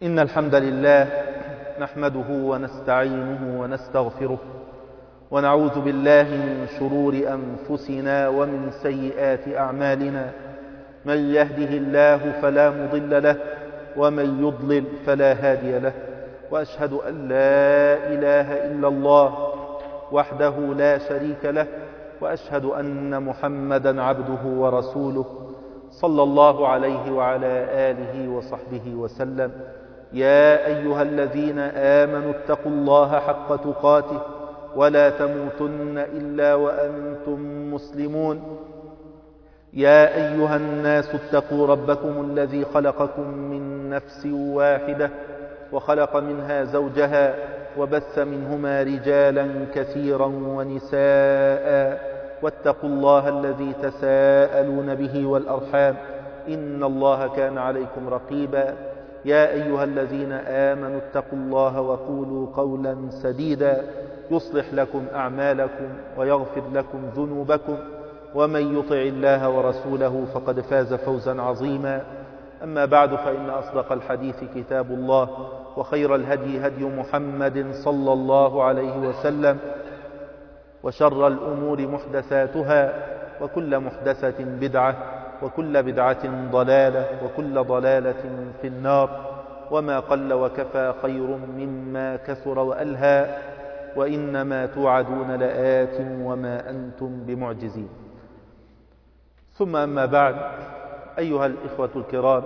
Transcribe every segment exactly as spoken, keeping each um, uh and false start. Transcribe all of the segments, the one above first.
إن الحمد لله نحمده ونستعينه ونستغفره ونعوذ بالله من شرور أنفسنا ومن سيئات أعمالنا. من يهده الله فلا مضل له ومن يضلل فلا هادي له، وأشهد أن لا إله إلا الله وحده لا شريك له، وأشهد أن محمدا عبده ورسوله صلى الله عليه وعلى آله وصحبه وسلم. يا أيها الذين آمنوا اتقوا الله حق تقاته ولا تموتن إلا وأنتم مسلمون. يا أيها الناس اتقوا ربكم الذي خلقكم من نفس واحدة وخلق منها زوجها وبث منهما رجالا كثيرا ونساء، واتقوا الله الذي تساءلون به والأرحام إن الله كان عليكم رقيبا. يا أيها الذين آمنوا اتقوا الله وقولوا قولا سديدا يصلح لكم أعمالكم ويغفر لكم ذنوبكم، ومن يطع الله ورسوله فقد فاز فوزا عظيما. أما بعد، فإن أصدق الحديث كتاب الله، وخير الهدي هدي محمد صلى الله عليه وسلم، وشر الأمور محدثاتها، وكل محدثة بدعة، وكل بدعة ضلالة، وكل ضلالة في النار. وما قل وكفى خير مما كثر وألهى، وإنما توعدون لآت وما أنتم بمعجزين. ثم أما بعد، أيها الإخوة الكرام،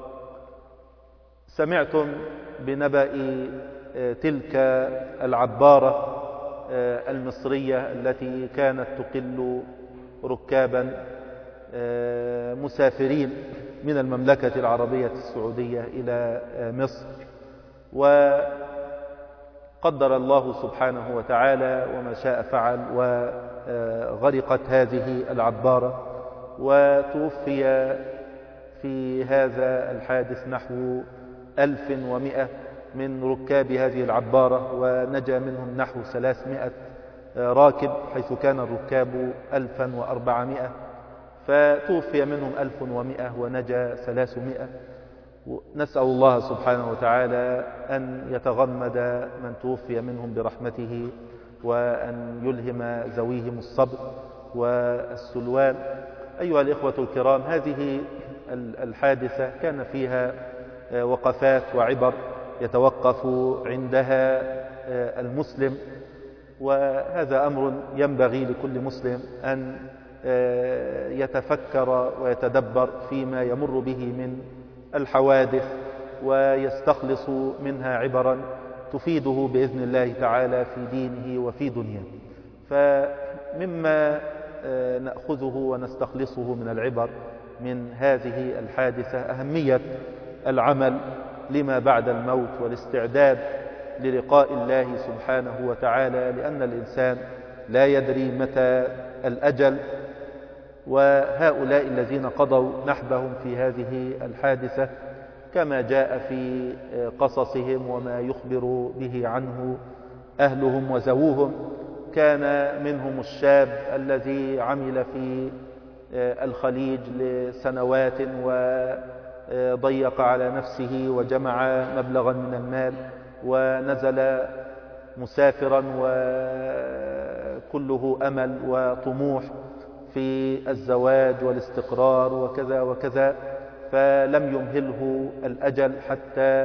سمعتم بنبأ تلك العبارة المصرية التي كانت تقل ركابا مسافرين من المملكة العربية السعودية إلى مصر، وقدر الله سبحانه وتعالى وما شاء فعل، وغرقت هذه العبارة، وتوفي في هذا الحادث نحو ألف ومئة من ركاب هذه العبارة، ونجا منهم نحو ثلاثمائة راكب، حيث كان الركاب ألفا وأربعمائة، فتوفي منهم ألف ومئة ونجا ثلاثمائة. نسأل الله سبحانه وتعالى أن يتغمد من توفي منهم برحمته، وأن يلهم ذويهم الصبر والسلوان. أيها الإخوة الكرام، هذه الحادثة كان فيها وقفات وعبر يتوقف عندها المسلم، وهذا أمر ينبغي لكل مسلم أن يتفكر ويتدبر فيما يمر به من الحوادث، ويستخلص منها عبرا تفيده بإذن الله تعالى في دينه وفي دنياه. فمما نأخذه ونستخلصه من العبر من هذه الحادثة أهمية العمل لما بعد الموت، والاستعداد للقاء الله سبحانه وتعالى، لأن الإنسان لا يدري متى الأجل. وهؤلاء الذين قضوا نحبهم في هذه الحادثة كما جاء في قصصهم وما يخبر به عنه أهلهم وزووهم، كان منهم الشاب الذي عمل في الخليج لسنوات وضيق على نفسه وجمع مبلغا من المال، ونزل مسافرا وكله أمل وطموح في الزواج والاستقرار وكذا وكذا، فلم يمهله الأجل حتى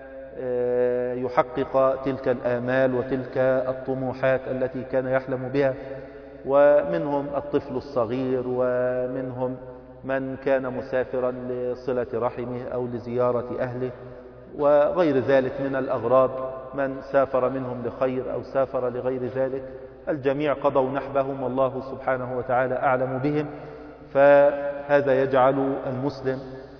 يحقق تلك الآمال وتلك الطموحات التي كان يحلم بها. ومنهم الطفل الصغير، ومنهم من كان مسافرا لصلة رحمه أو لزيارة أهله، وغير ذلك من الأغراض، من سافر منهم لخير أو سافر لغير ذلك. الجميع قضوا نحبهم، والله سبحانه وتعالى أعلم بهم. فهذا يجعل المسلم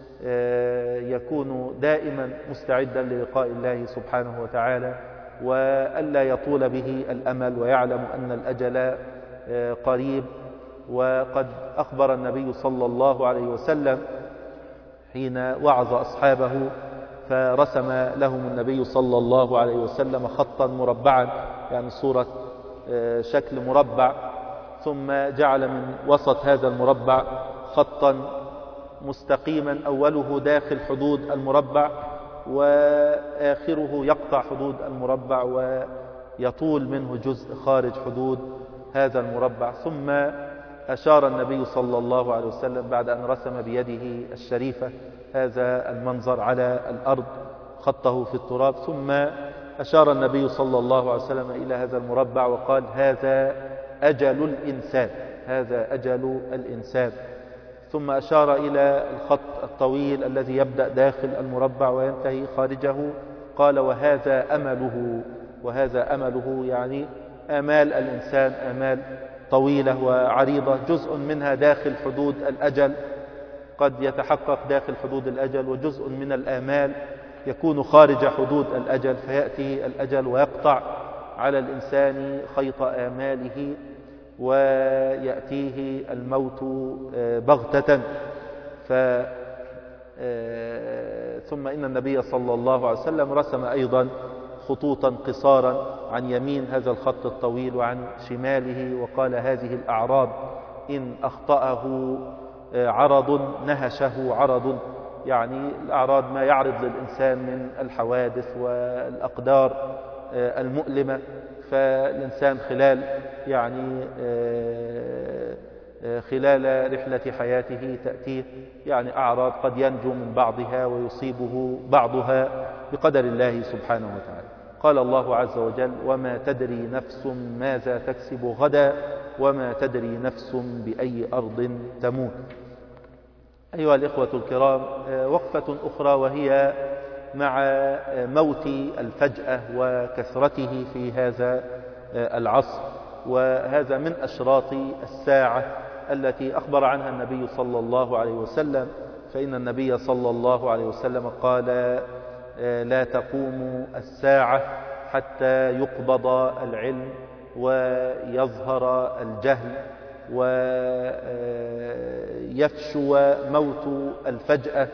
يكون دائما مستعدا للقاء الله سبحانه وتعالى، وألا يطول به الأمل، ويعلم أن الأجل قريب. وقد أخبر النبي صلى الله عليه وسلم حين وعظ أصحابه، فرسم لهم النبي صلى الله عليه وسلم خطا مربعا، يعني صورة شكل مربع، ثم جعل من وسط هذا المربع خطا مستقيما أوله داخل حدود المربع، وآخره يقطع حدود المربع ويطول منه جزء خارج حدود هذا المربع. ثم أشار النبي صلى الله عليه وسلم بعد أن رسم بيده الشريفة هذا المنظر على الأرض خطه في التراب، ثم أشار النبي صلى الله عليه وسلم إلى هذا المربع وقال: هذا أجل الإنسان، هذا أجل الإنسان. ثم أشار إلى الخط الطويل الذي يبدأ داخل المربع وينتهي خارجه، قال: وهذا أمله، وهذا أمله، يعني آمال الإنسان آمال طويلة وعريضة، جزء منها داخل حدود الأجل، قد يتحقق داخل حدود الأجل، وجزء من الآمال يكون خارج حدود الأجل، فيأتي الأجل ويقطع على الإنسان خيط آماله ويأتيه الموت بغتة. ف ثم إن النبي صلى الله عليه وسلم رسم أيضا خطوطا قصارا عن يمين هذا الخط الطويل وعن شماله، وقال: هذه الأعراض إن أخطأه عرض نهشه عرض، يعني الأعراض ما يعرض للإنسان من الحوادث والأقدار المؤلمة، فالإنسان خلال يعني خلال رحلة حياته تأتيه يعني أعراض قد ينجو من بعضها ويصيبه بعضها بقدر الله سبحانه وتعالى. قال الله عز وجل: وما تدري نفس ماذا تكسب غدا وما تدري نفس بأي أرض تموت. أيها الإخوة الكرام، وقفة أخرى وهي مع موت الفجأة وكثرته في هذا العصر، وهذا من أشراط الساعة التي أخبر عنها النبي صلى الله عليه وسلم. فإن النبي صلى الله عليه وسلم قال: لا تقوم الساعة حتى يقبض العلم ويظهر الجهل ويفشو موت الفجأة.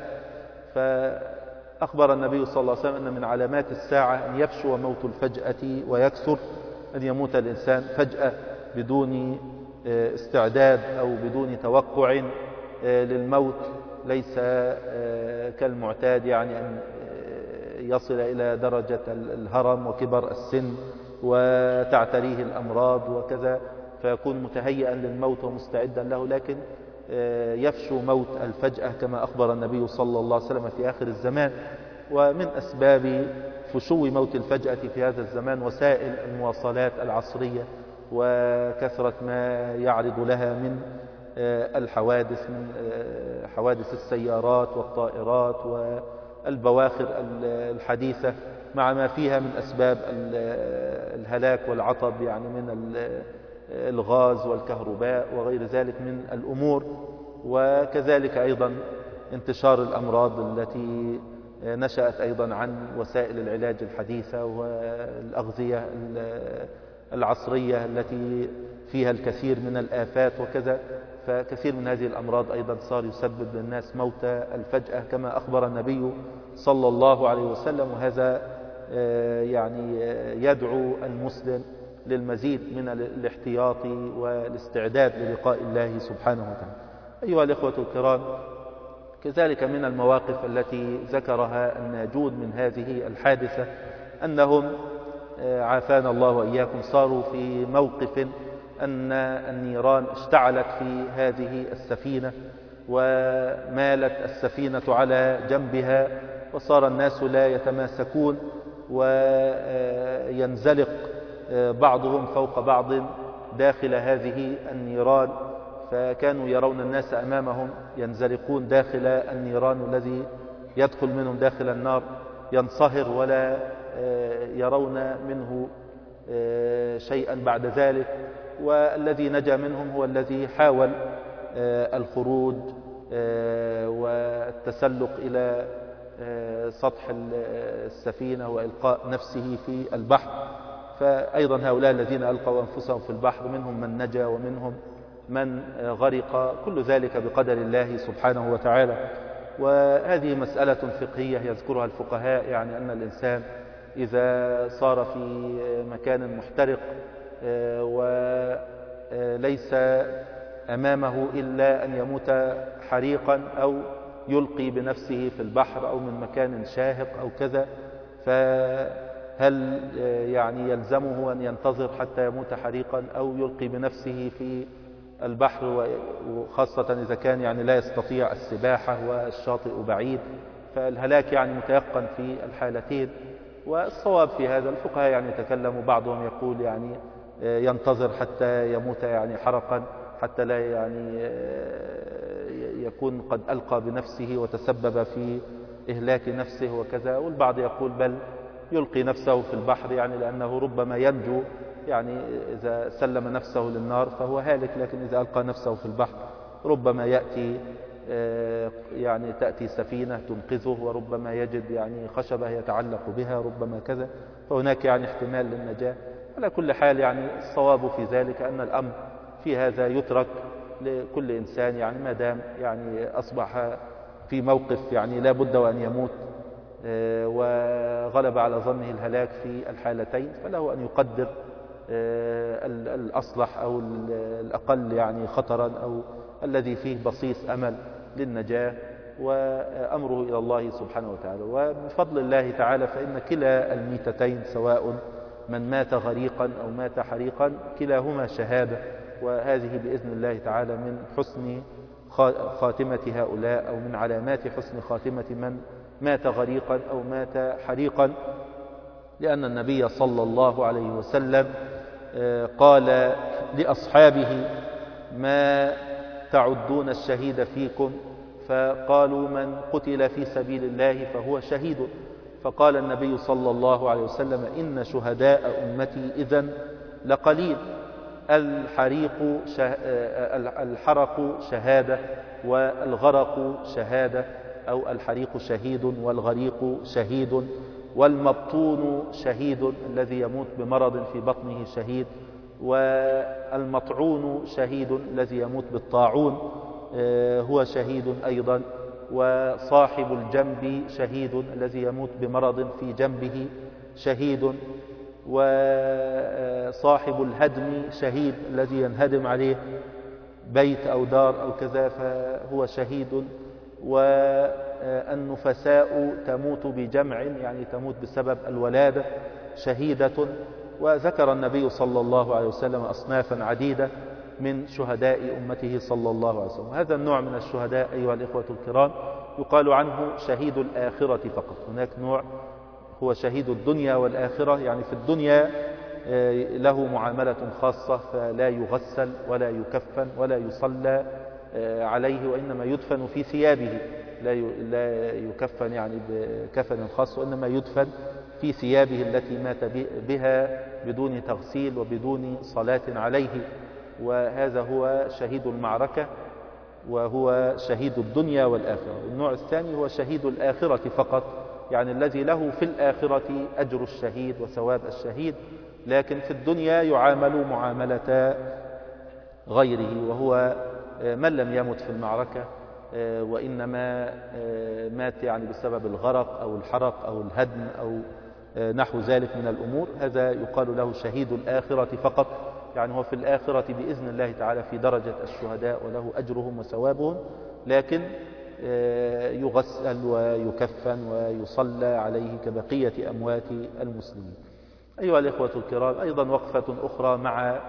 فأخبر النبي صلى الله عليه وسلم أن من علامات الساعة أن يفشو موت الفجأة ويكثر، أن يموت الإنسان فجأة بدون استعداد أو بدون توقع للموت، ليس كالمعتاد يعني أن يصل إلى درجة الهرم وكبر السن وتعتريه الأمراض وكذا فيكون متهيئا للموت ومستعدا له، لكن يفشو موت الفجأة كما أخبر النبي صلى الله عليه وسلم في آخر الزمان. ومن أسباب فشو موت الفجأة في هذا الزمان وسائل المواصلات العصرية وكثرة ما يعرض لها من الحوادث، من حوادث السيارات والطائرات والبواخر الحديثة، مع ما فيها من أسباب الهلاك والعطب، يعني من الغاز والكهرباء وغير ذلك من الأمور. وكذلك أيضا انتشار الأمراض التي نشأت أيضا عن وسائل العلاج الحديثة والأغذية العصرية التي فيها الكثير من الآفات وكذا. فكثير من هذه الأمراض أيضا صار يسبب للناس موت الفجأة كما أخبر النبي صلى الله عليه وسلم. وهذا يعني يدعو المسلم للمزيد من الاحتياط والاستعداد للقاء الله سبحانه وتعالى. أيها الإخوة الكرام، كذلك من المواقف التي ذكرها الناجون من هذه الحادثة أنهم عافانا الله وإياكم صاروا في موقف أن النيران اشتعلت في هذه السفينة ومالت السفينة على جنبها، وصار الناس لا يتماسكون وينزلق بعضهم فوق بعض داخل هذه النيران، فكانوا يرون الناس أمامهم ينزلقون داخل النيران، الذي يدخل منهم داخل النار ينصهر ولا يرون منه شيئا بعد ذلك. والذي نجا منهم هو الذي حاول الخروج والتسلق إلى سطح السفينة وإلقاء نفسه في البحر. فأيضا هؤلاء الذين ألقوا أنفسهم في البحر منهم من نجا ومنهم من غرق، كل ذلك بقدر الله سبحانه وتعالى. وهذه مسألة فقهية يذكرها الفقهاء، يعني أن الإنسان إذا صار في مكان محترق وليس أمامه إلا أن يموت حريقا أو يلقي بنفسه في البحر أو من مكان شاهق أو كذا، فهل يعني يلزمه أن ينتظر حتى يموت حريقا أو يلقي بنفسه في البحر، وخاصة إذا كان يعني لا يستطيع السباحة والشاطئ بعيد، فالهلاك يعني متيقن في الحالتين. والصواب في هذا الفقهاء يعني يتكلم، بعضهم يقول يعني ينتظر حتى يموت يعني حرقا، حتى لا يعني يكون قد ألقى بنفسه وتسبب في إهلاك نفسه وكذا، والبعض يقول بل يلقي نفسه في البحر، يعني لأنه ربما ينجو، يعني إذا سلم نفسه للنار فهو هالك، لكن إذا ألقى نفسه في البحر ربما يأتي يعني تأتي سفينة تنقذه، وربما يجد يعني خشبة يتعلق بها، ربما كذا، فهناك يعني احتمال للنجاة. على كل حال يعني الصواب في ذلك أن الأمر في هذا يترك لكل إنسان، يعني ما دام يعني أصبح في موقف يعني لا بد وأن يموت وغلب على ظنه الهلاك في الحالتين، فله أن يقدر الأصلح أو الأقل يعني خطرا أو الذي فيه بصيص أمل للنجاة، وأمره إلى الله سبحانه وتعالى. وبفضل الله تعالى فإن كلا الميتتين سواء من مات غريقا أو مات حريقا كلاهما شهادة، وهذه بإذن الله تعالى من حسن خاتمة هؤلاء، أو من علامات حسن خاتمة من مات غريقا أو مات حريقا، لأن النبي صلى الله عليه وسلم قال لأصحابه ما تعدون الشهيد فيكم؟ فقالوا من قتل في سبيل الله فهو شهيد. فقال النبي صلى الله عليه وسلم إن شهداء أمتي إذن لقليل. الحريق شه... الحرق شهادة والغرق شهادة، أو الحريق شهيد والغريق شهيد، والمبطون شهيد الذي يموت بمرض في بطنه شهيد، والمطعون شهيد الذي يموت بالطاعون هو شهيد أيضا، وصاحب الجنب شهيد الذي يموت بمرض في جنبه شهيد، وصاحب الهدم شهيد الذي ينهدم عليه بيت أو دار أو كذا فهو شهيد، والنفساء تموت بجمع يعني تموت بسبب الولادة شهيدة. وذكر النبي صلى الله عليه وسلم أصنافا عديدة من شهداء أمته صلى الله عليه وسلم. هذا النوع من الشهداء أيها الإخوة الكرام يقال عنه شهيد الآخرة فقط. هناك نوع هو شهيد الدنيا والآخرة، يعني في الدنيا له معاملة خاصة، فلا يغسل ولا يكفن ولا يصلى عليه، وإنما يدفن في ثيابه، لا يكفن يعني بكفن خاص، وإنما يدفن في ثيابه التي مات بها بدون تغسيل وبدون صلاة عليه، وهذا هو شهيد المعركة، وهو شهيد الدنيا والآخرة. النوع الثاني هو شهيد الآخرة فقط، يعني الذي له في الآخرة أجر الشهيد وثواب الشهيد، لكن في الدنيا يعامل معاملة غيره، وهو من لم يمت في المعركة وإنما مات يعني بسبب الغرق أو الحرق أو الهدم أو نحو ذلك من الأمور، هذا يقال له شهيد الآخرة فقط، يعني هو في الآخرة بإذن الله تعالى في درجة الشهداء وله أجرهم وثوابهم، لكن يغسل ويكفن ويصلى عليه كبقية أموات المسلمين. أيها الإخوة الكرام، أيضا وقفة أخرى مع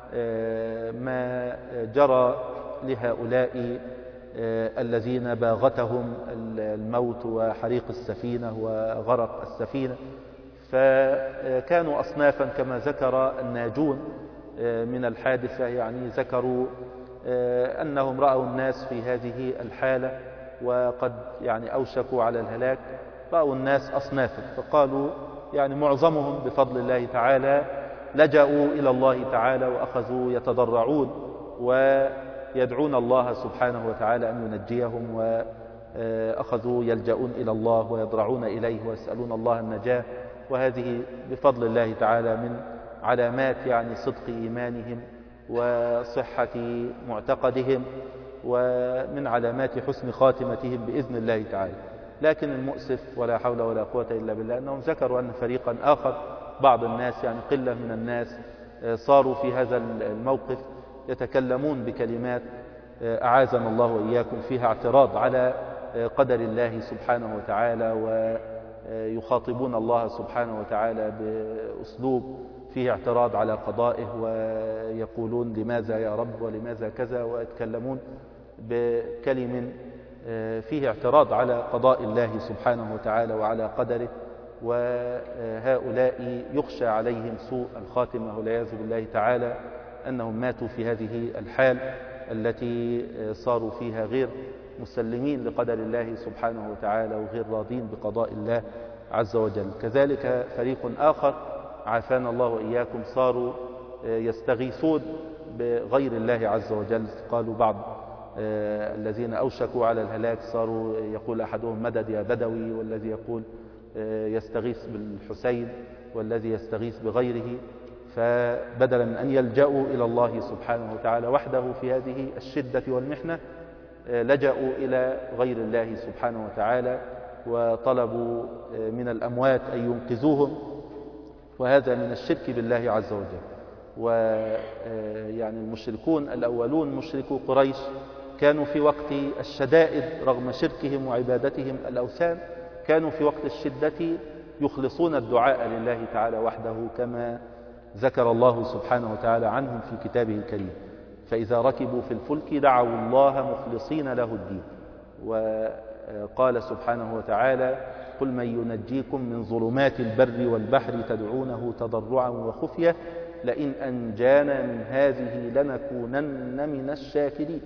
ما جرى لهؤلاء الذين باغتهم الموت وحريق السفينة وغرق السفينة، فكانوا أصنافا كما ذكر الناجون من الحادثة، يعني ذكروا أنهم رأوا الناس في هذه الحالة وقد يعني أوشكوا على الهلاك، رأوا الناس أصنافا، فقالوا يعني معظمهم بفضل الله تعالى لجأوا إلى الله تعالى وأخذوا يتضرعون ويدعون الله سبحانه وتعالى أن ينجيهم، وأخذوا يلجأون إلى الله ويضرعون إليه ويسألون الله النجاة، وهذه بفضل الله تعالى من علامات يعني صدق إيمانهم وصحة معتقدهم، ومن علامات حسن خاتمتهم بإذن الله تعالى. لكن المؤسف ولا حول ولا قوة إلا بالله أنهم ذكروا أن فريقا آخر، بعض الناس يعني قلة من الناس، صاروا في هذا الموقف يتكلمون بكلمات أعاذنا الله وإياكم فيها اعتراض على قدر الله سبحانه وتعالى، ويخاطبون الله سبحانه وتعالى بأسلوب فيه اعتراض على قضائه، ويقولون لماذا يا رب ولماذا كذا، ويتكلمون بكلم فيه اعتراض على قضاء الله سبحانه وتعالى وعلى قدره. وهؤلاء يخشى عليهم سوء الخاتمة والعياذ بالله تعالى، أنهم ماتوا في هذه الحال التي صاروا فيها غير مسلمين لقدر الله سبحانه وتعالى وغير راضين بقضاء الله عز وجل. كذلك فريق آخر عافانا الله وإياكم صاروا يستغيثون بغير الله عز وجل. قالوا بعض الذين أوشكوا على الهلاك صاروا يقول أحدهم مدد يا بدوي، والذي يقول يستغيث بالحسين، والذي يستغيث بغيره. فبدلا من أن يلجأوا إلى الله سبحانه وتعالى وحده في هذه الشدة والمحنة، لجأوا إلى غير الله سبحانه وتعالى وطلبوا من الأموات أن ينقذوهم، وهذا من الشرك بالله عز وجل. ويعني المشركون الأولون مشركو قريش كانوا في وقت الشدائد رغم شركهم وعبادتهم الأوثان، كانوا في وقت الشدة يخلصون الدعاء لله تعالى وحده، كما ذكر الله سبحانه وتعالى عنهم في كتابه الكريم: فإذا ركبوا في الفلك دعوا الله مخلصين له الدين. وقال سبحانه وتعالى: قل من ينجيكم من ظلمات البر والبحر تدعونه تضرعا وخفية لئن أنجانا من هذه لنكونن من الشاكرين.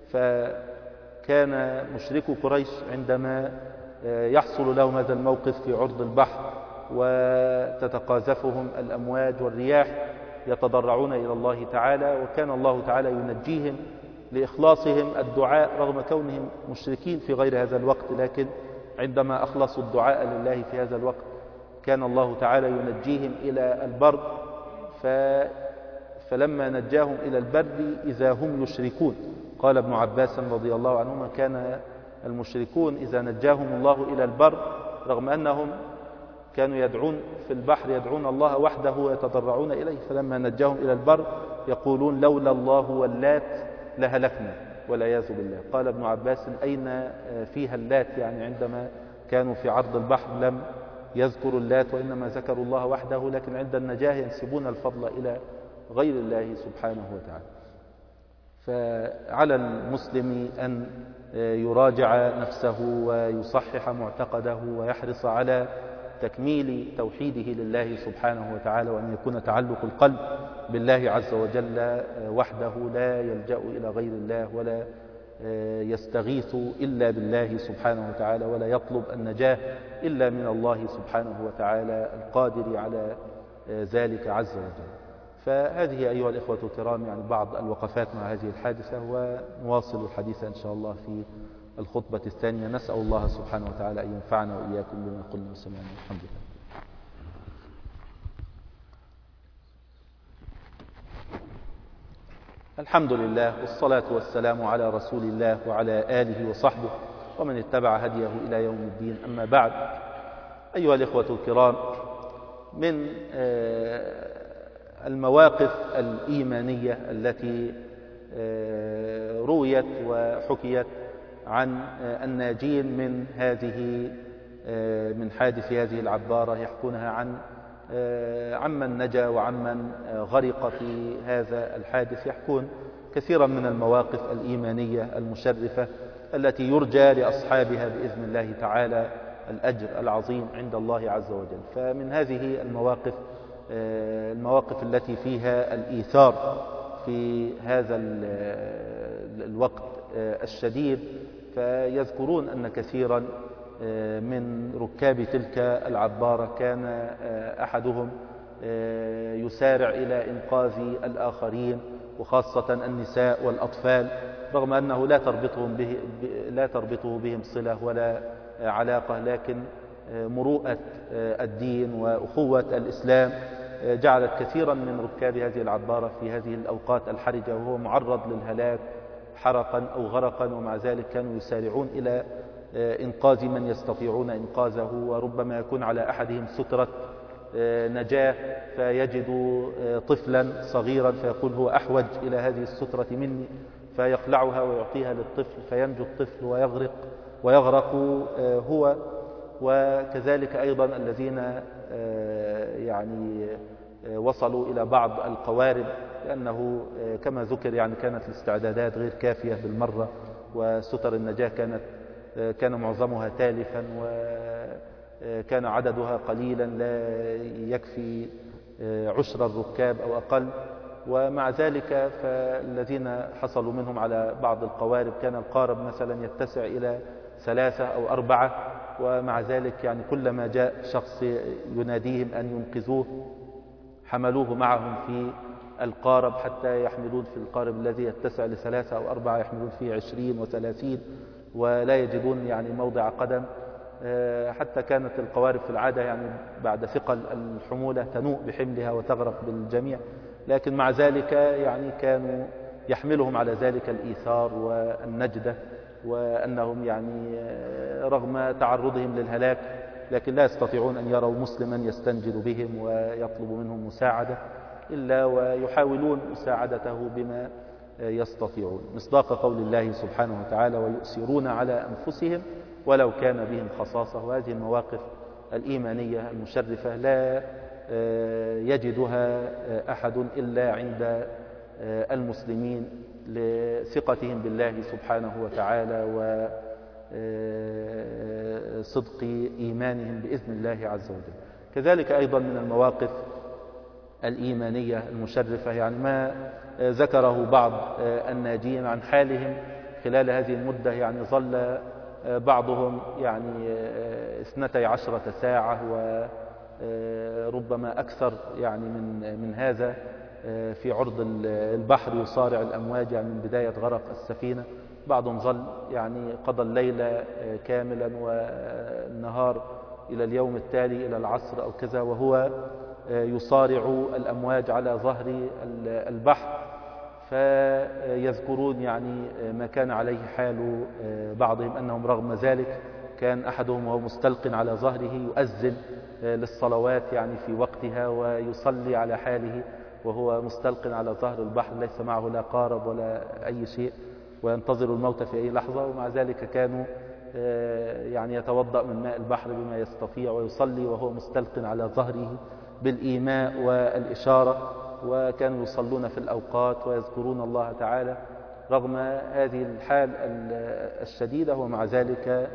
فكان مشركو قريش عندما يحصل لهم هذا الموقف في عرض البحر وتتقاذفهم الأمواج والرياح يتضرعون إلى الله تعالى، وكان الله تعالى ينجيهم لإخلاصهم الدعاء رغم كونهم مشركين في غير هذا الوقت. لكن عندما أخلصوا الدعاء لله في هذا الوقت كان الله تعالى ينجيهم إلى البر، ف... فلما نجاهم إلى البر إذا هم يشركون. قال ابن عباس رضي الله عنهما: كان المشركون إذا نجاهم الله إلى البر رغم أنهم كانوا يدعون في البحر يدعون الله وحده ويتضرعون إليه، فلما نجاهم إلى البر يقولون: لولا الله واللات لهلكنا والعياذ بالله. قال ابن عباس: أين فيها اللات؟ يعني عندما كانوا في عرض البحر لم يذكروا اللات وإنما ذكروا الله وحده، لكن عند النجاة ينسبون الفضل إلى غير الله سبحانه وتعالى. فعلى المسلم أن يراجع نفسه ويصحح معتقده ويحرص على تكميل توحيده لله سبحانه وتعالى، وأن يكون تعلق القلب بالله عز وجل وحده، لا يلجأ إلى غير الله ولا يستغيث إلا بالله سبحانه وتعالى، ولا يطلب النجاة إلا من الله سبحانه وتعالى القادر على ذلك عز وجل. فهذه أيها الإخوة الكرام يعني بعض الوقفات مع هذه الحادثة، ونواصل الحديث إن شاء الله في الخطبة الثانية. نسأل الله سبحانه وتعالى أن ينفعنا وإياكم بما قلنا وسمعنا. الحمد لله. الحمد لله والصلاة والسلام على رسول الله وعلى آله وصحبه ومن اتبع هديه إلى يوم الدين. أما بعد، أيها الإخوة الكرام، من المواقف الإيمانية التي رويت وحكيت عن الناجين من هذه من حادث هذه العبارة، يحكونها عن عمن نجا وعمن غرق في هذا الحادث، يحكون كثيرا من المواقف الإيمانية المشرفة التي يرجى لأصحابها بإذن الله تعالى الأجر العظيم عند الله عز وجل. فمن هذه المواقف المواقف التي فيها الإيثار في هذا الوقت الشديد، فيذكرون أن كثيرا من ركاب تلك العبارة كان أحدهم يسارع إلى إنقاذ الآخرين وخاصة النساء والأطفال، رغم أنه لا تربطهم به لا تربطه بهم صلة ولا علاقة، لكن مروءة الدين وأخوة الإسلام جعلت كثيرا من ركاب هذه العبارة في هذه الأوقات الحرجة وهو معرض للهلاك حرقا أو غرقا، ومع ذلك كانوا يسارعون إلى إنقاذ من يستطيعون إنقاذه، وربما يكون على أحدهم سترة نجاة فيجد طفلا صغيرا فيقول هو أحوج إلى هذه السترة مني، فيقلعها ويعطيها للطفل فينجو الطفل ويغرق ويغرق هو، وكذلك أيضا الذين يعني وصلوا إلى بعض القوارب، لأنه كما ذكر يعني كانت الاستعدادات غير كافية بالمرة، وستر النجاة كانت كان معظمها تالفا، وكان عددها قليلا لا يكفي عشر الركاب أو أقل. ومع ذلك فالذين حصلوا منهم على بعض القوارب كان القارب مثلا يتسع إلى ثلاثة أو أربعة، ومع ذلك يعني كلما جاء شخص يناديهم أن ينقذوه حملوه معهم في القارب حتى يحملون في القارب الذي يتسع لثلاثة أو أربعة يحملون فيه عشرين وثلاثين، ولا يجدون يعني موضع قدم. حتى كانت القوارب في العادة يعني بعد ثقل الحمولة تنوء بحملها وتغرق بالجميع، لكن مع ذلك يعني كانوا يحملهم على ذلك الإيثار والنجدة، وأنهم يعني رغم تعرضهم للهلاك لكن لا يستطيعون أن يروا مسلما يستنجد بهم ويطلب منهم مساعدة إلا ويحاولون مساعدته بما يستطيعون، مصداق قول الله سبحانه وتعالى: ويؤثرون على أنفسهم ولو كان بهم خصاصة. وهذه المواقف الإيمانية المشرفة لا يجدها أحد إلا عند المسلمين لثقتهم بالله سبحانه وتعالى وصدق إيمانهم بإذن الله عز وجل. كذلك أيضا من المواقف الإيمانية المشرفة يعني ما ذكره بعض الناجين عن حالهم خلال هذه المدة، يعني ظل بعضهم يعني اثنتي عشرة ساعة وربما أكثر يعني من من هذا في عرض البحر يصارع الأمواج يعني من بداية غرق السفينة. بعضهم ظل يعني قضى الليل كاملا والنهار إلى اليوم التالي إلى العصر أو كذا وهو يصارع الأمواج على ظهر البحر، فيذكرون يعني ما كان عليه حال بعضهم أنهم رغم ذلك كان أحدهم وهو مستلق على ظهره يؤذن للصلوات يعني في وقتها ويصلي على حاله وهو مستلق على ظهر البحر ليس معه لا قارب ولا أي شيء وينتظر الموت في أي لحظة، ومع ذلك كانوا يعني يتوضأ من ماء البحر بما يستطيع ويصلي وهو مستلق على ظهره بالإيماء والإشارة، وكانوا يصلون في الأوقات ويذكرون الله تعالى رغم هذه الحال الشديدة، ومع ذلك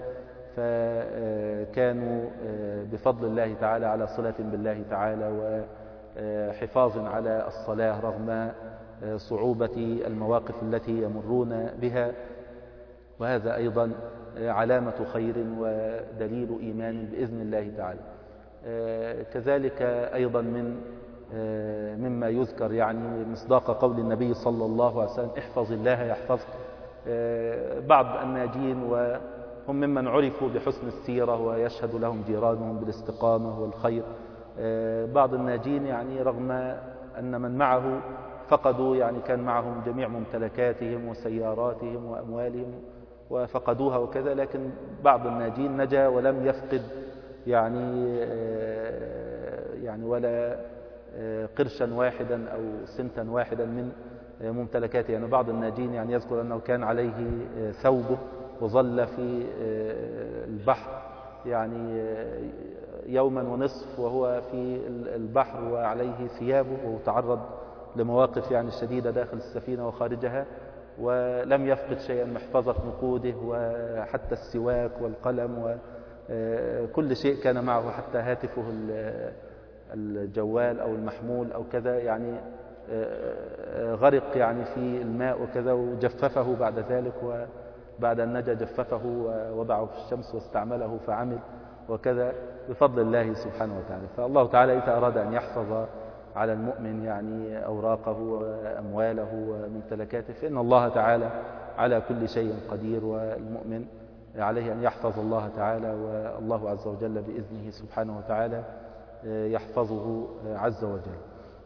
فكانوا بفضل الله تعالى على صلة بالله تعالى وحفاظ على الصلاة رغم صعوبة المواقف التي يمرون بها، وهذا أيضا علامة خير ودليل إيمان بإذن الله تعالى. كذلك أيضا من مما يذكر يعني مصداق قول النبي صلى الله عليه وسلم: احفظ الله يحفظك. بعض الناجين وهم ممن عرفوا بحسن السيرة ويشهد لهم جيرانهم بالاستقامة والخير، بعض الناجين يعني رغم أن من معه فقدوا يعني كان معهم جميع ممتلكاتهم وسياراتهم وأموالهم وفقدوها وكذا، لكن بعض الناجين نجا ولم يفقد يعني يعني ولا قرشا واحدا أو سنتا واحدا من ممتلكاته. يعني بعض الناجين يعني يذكر أنه كان عليه ثوبه وظل في البحر يعني يوما ونصف وهو في البحر وعليه ثيابه وتعرض لمواقف يعني شديدة داخل السفينة وخارجها ولم يفقد شيئا، محفظة نقوده وحتى السواك والقلم وكل شيء كان معه، حتى هاتفه الجوال أو المحمول أو كذا يعني غرق يعني في الماء وكذا وجففه بعد ذلك، وبعد أن نجا جففه ووضعه في الشمس واستعمله فعمل وكذا بفضل الله سبحانه وتعالى. فالله تعالى إذا أراد أن يحفظ على المؤمن يعني أوراقه وأمواله وممتلكاته فإن الله تعالى على كل شيء قدير، والمؤمن عليه أن يحفظ الله تعالى، والله عز وجل بإذنه سبحانه وتعالى يحفظه عز وجل.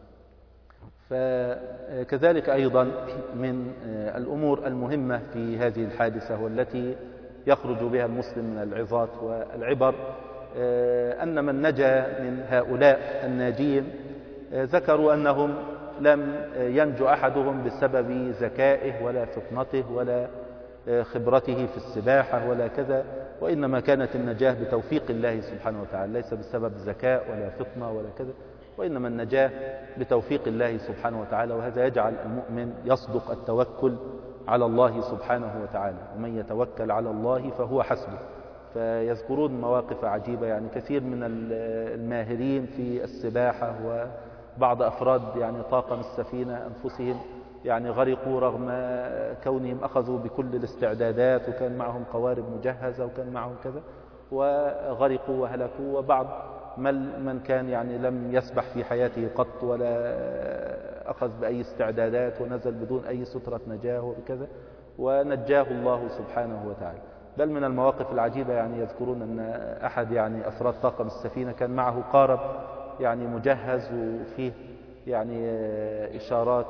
فكذلك أيضا من الأمور المهمة في هذه الحادثة والتي يخرج بها المسلم من العظات والعبر أن من نجا من هؤلاء الناجين ذكروا أنهم لم ينجو أحدهم بسبب ذكائه ولا فطنته ولا خبرته في السباحة ولا كذا، وإنما كانت النجاة بتوفيق الله سبحانه وتعالى، ليس بسبب ذكاء ولا فطنة ولا كذا، وإنما النجاة بتوفيق الله سبحانه وتعالى. وهذا يجعل المؤمن يصدق التوكل على الله سبحانه وتعالى، ومن يتوكل على الله فهو حسبه. فيذكرون مواقف عجيبة، يعني كثير من الماهرين في السباحة وبعض أفراد يعني طاقم السفينة أنفسهم يعني غرقوا رغم كونهم أخذوا بكل الاستعدادات، وكان معهم قوارب مجهزة وكان معهم كذا، وغرقوا وهلكوا. وبعض من كان يعني لم يسبح في حياته قط ولا أخذ بأي استعدادات ونزل بدون أي سترة نجاة وكذا، ونجاه الله سبحانه وتعالى. بل من المواقف العجيبة يعني يذكرون أن أحد يعني أفراد طاقم السفينة كان معه قارب يعني مجهز وفيه يعني إشارات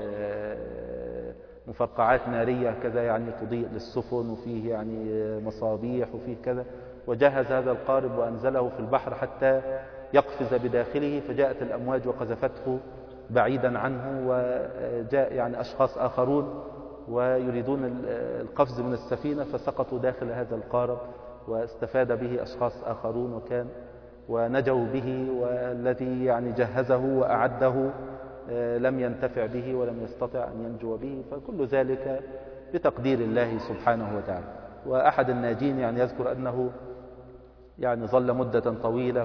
مفرقعات نارية كذا يعني تضيء للسفن، وفيه يعني مصابيح وفيه كذا، وجهز هذا القارب وأنزله في البحر حتى يقفز بداخله، فجاءت الأمواج وقذفته بعيدا عنه، وجاء يعني أشخاص آخرون ويريدون القفز من السفينة فسقطوا داخل هذا القارب، واستفاد به أشخاص آخرون وكان ونجوا به، والذي يعني جهزه وأعده لم ينتفع به ولم يستطع أن ينجو به. فكل ذلك بتقدير الله سبحانه وتعالى. وأحد الناجين يعني يذكر أنه يعني ظل مدة طويلة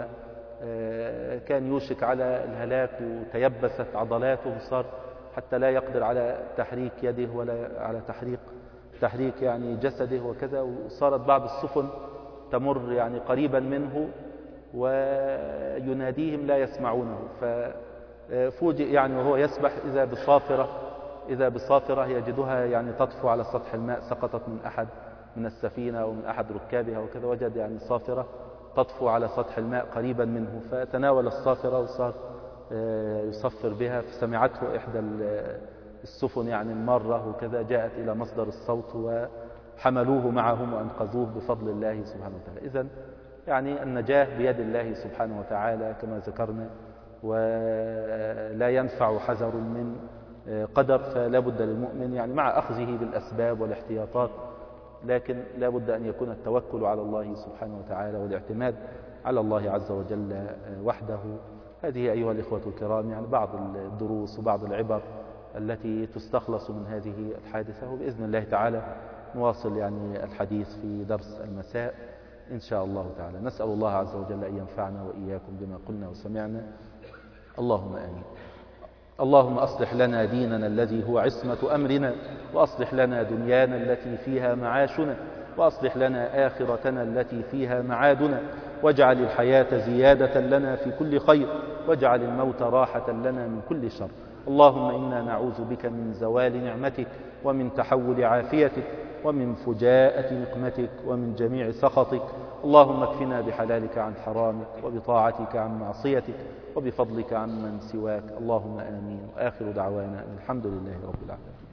وكان يوشك على الهلاك، وتيبست عضلاته صار حتى لا يقدر على تحريك يده ولا على تحريك تحريك يعني جسده وكذا، وصارت بعض السفن تمر يعني قريبا منه ويناديهم لا يسمعونه، ففوجئ يعني وهو يسبح إذا بصافرة إذا بصافرة يجدها يعني تطفو على سطح الماء، سقطت من أحد من السفينة ومن أحد ركابها وكذا، وجد يعني صافرة تطفو على سطح الماء قريبا منه، فتناول الصافرة وصار يصفر بها، فسمعته إحدى السفن يعني المارة وكذا، جاءت إلى مصدر الصوت وحملوه معهم وأنقذوه بفضل الله سبحانه وتعالى. إذن يعني النجاة بيد الله سبحانه وتعالى كما ذكرنا، ولا ينفع حذر من قدر، فلا بد للمؤمن يعني مع أخذه بالأسباب والاحتياطات، لكن لا بد أن يكون التوكل على الله سبحانه وتعالى والاعتماد على الله عز وجل وحده. هذه أيها الإخوة الكرام يعني بعض الدروس وبعض العبر التي تستخلص من هذه الحادثة، وبإذن الله تعالى نواصل يعني الحديث في درس المساء إن شاء الله تعالى. نسأل الله عز وجل أن ينفعنا وإياكم بما قلنا وسمعنا. اللهم آمين. اللهم أصلح لنا ديننا الذي هو عصمة أمرنا، وأصلح لنا دنيانا التي فيها معاشنا، وأصلح لنا آخرتنا التي فيها معادنا، واجعل الحياة زيادة لنا في كل خير، واجعل الموت راحة لنا من كل شر. اللهم إنا نعوذ بك من زوال نعمتك، ومن تحول عافيتك، ومن فجاءة نقمتك، ومن جميع سخطك. اللهم اكفنا بحلالك عن حرامك، وبطاعتك عن معصيتك، وبفضلك عن من سواك. اللهم آمين. وآخر دعوانا الحمد لله رب العالمين.